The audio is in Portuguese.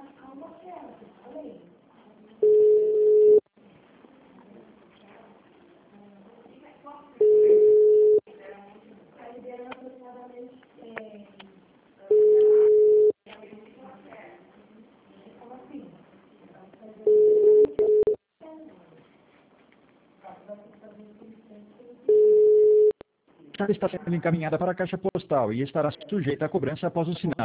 A chave está sendo encaminhada para a caixa postal e estará sujeita à cobrança após o sinal.